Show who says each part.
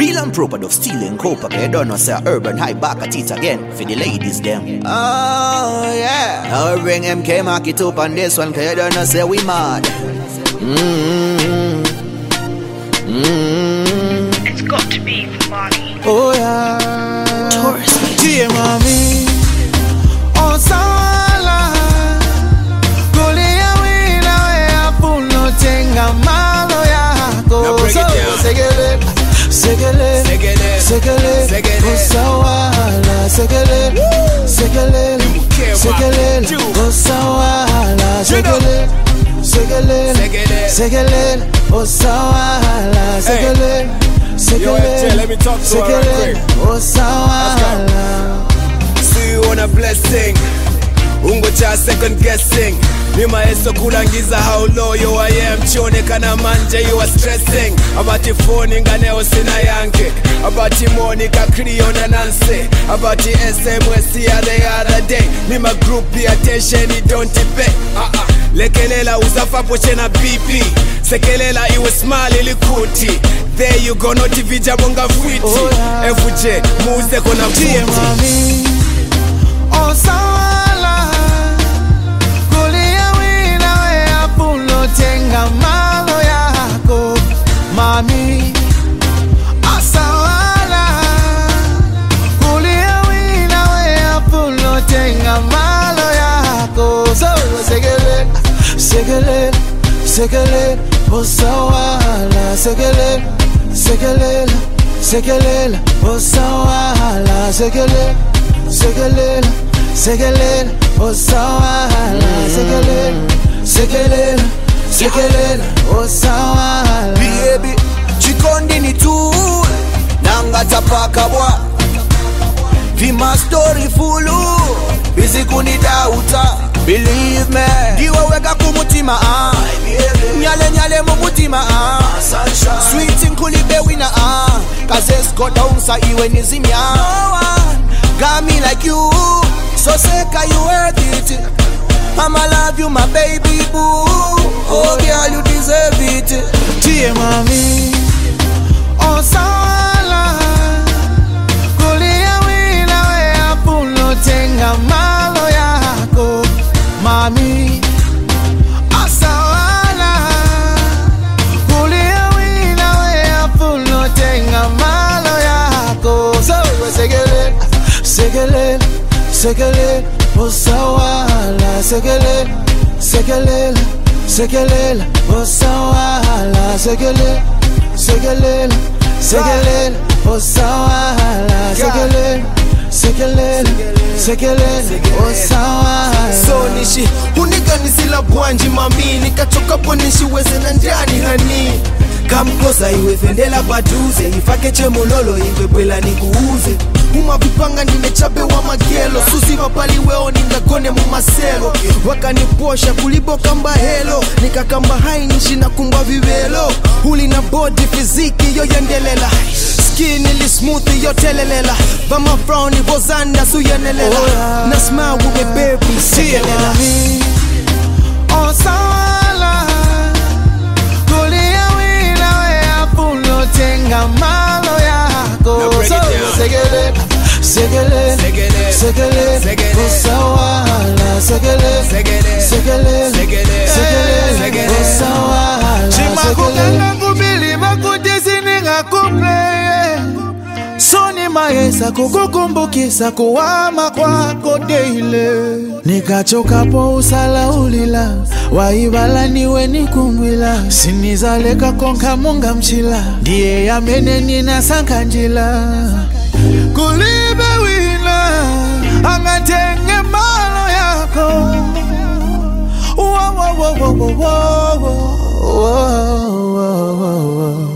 Speaker 1: Real and proper of steel and copper. You don't know say urban high back at it again for the ladies them. Oh yeah. Now bring MK mark it up on this one, cause you don't know say we mad.
Speaker 2: It's got to be for money.
Speaker 3: Oh yeah.
Speaker 2: Taurus.
Speaker 3: Dear mommy. Oh sala. Kulia wina wea puno tenga malo yako.
Speaker 4: Now break it down.
Speaker 3: Segele, osawala, segele, osawala, segele, osawala,
Speaker 4: Let me talk to her real quick.
Speaker 3: osawala.
Speaker 4: See you on a blessing. Ungocha second guessing. Nima eso kulangiza how loyal I am. Chionekana manje you are stressing. Abati phone nganeo sina yanke. Abati Monica Creon and Nancy. Abati SMS the other day. Nima group the attention it don't pay. Lekelela uzafa poche na BP. Sekelela iwe smile ilikuti. There you go notivija bonga fwiti. FJ muze kona
Speaker 3: Dear mommy, oh sawala. Kulia wina wea puno tenga malo yako. Mami, asawala. Kulia wina wea puno tenga malo yako. So segele, osawala, segele, osawala, segele, osawala, segele, osawala.
Speaker 1: Baby, chikondi ni tu nanga tapaka bwa. Vima story fulu busy kunidauta. Believe me, diwa weka kumutima nyale mumutima sweet nkulibe wina kaze sko down sa iwe nizimya. No one got me like you, so seka you worth it. I'ma love you my baby boo. Oh girl you deserve it.
Speaker 3: Dear mommy, oh sala. Kulia wina wea puno tenga malo yako. Mami, asawala. Kulia wina wea puno tenga malo yako. So segele, osawala, segele, osawala, segele, osawala, segele, osawala.
Speaker 4: So nishi uniganisila bwanji mami. Nikachoka ponishi weze na njani hani. Come closer iwe fendela baduze. Ifake chemololo iwe bwela nikuuze. Umavipanga nimechabewa magelo. Susi wapali weo ningagone mumaselo. Wakaniposha kuliboka mbahelo. Nikakamba hai nishi na kumba vivelo. Huli na body fiziki yo yendelela. Skin ili smoothie yo telelela. Vama frowni vozanda suyenelela. Na smile with baby sekelela.
Speaker 3: Oh sawala. Kulia wina wea puno tenga malo yako. So segele, osawala, segele, osawala. Chimakukanga kubili makutisi ninga kupleye. Soni maesa kukukumbukisa kuwama kwako daily. Nikachoka po usala ulila. Waibala niwe nikungwila. Sinizaleka konka munga mchila. Ndiye ya mene nina sankanjila. Kulibe wina angatenge malo yako. Wow.